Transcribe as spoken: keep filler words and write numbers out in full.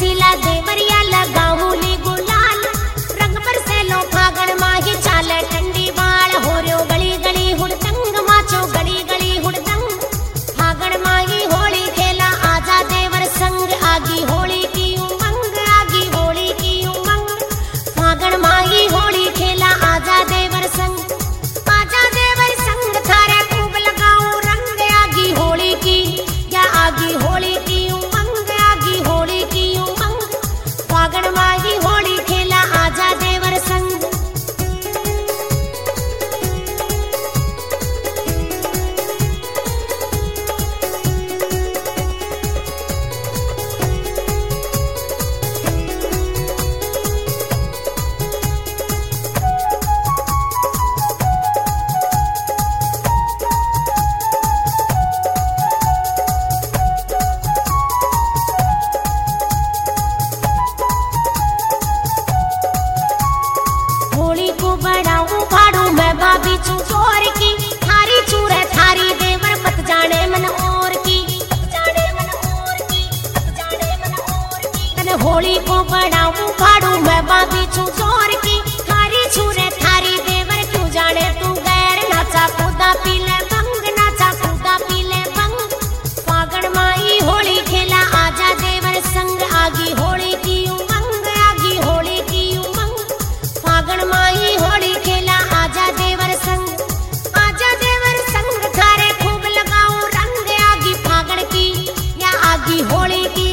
रसीला देवरिया लगाऊ ली गुलाल रंग पर से लो फागण माही चाले ठंडी बाल हो रो गली गली हुड़दंग माचो गली गली हुड़दंग फागण माही होली खेला आजा देवर संग आगी होली की उमंग आगी होली की उमंग फागण माही होली खेला आजा देवर संग आजा देवर संग थारे खूब लगाऊ रंग आगी होली की या आगी होली की उमंग आगी होली की उमंग फागण माही होली खेला आजा देवर संग होली को बढ़ाऊं फाड़ू मैं भाभी चू चोर की थारी चूरे थारी देवर मत जाने मन और की जाने मन और की जाने मन और की तने होली को बढ़ाऊं फाड़ू मैं भाभी चू चोर की थारी चूरे थारी देवर क्यों जाने तू गैर नाचा कूदा पीले बंग नाचा कूदा पीले बंग फागण माही होली खेला आजा देवर संग आगी होली की उमंग आगी होली की उमंग फागण माही होली खेला आजा देवर संग आजा देवर संग थारे खूब लगाऊं रंग आगी फागण की या आगी होली की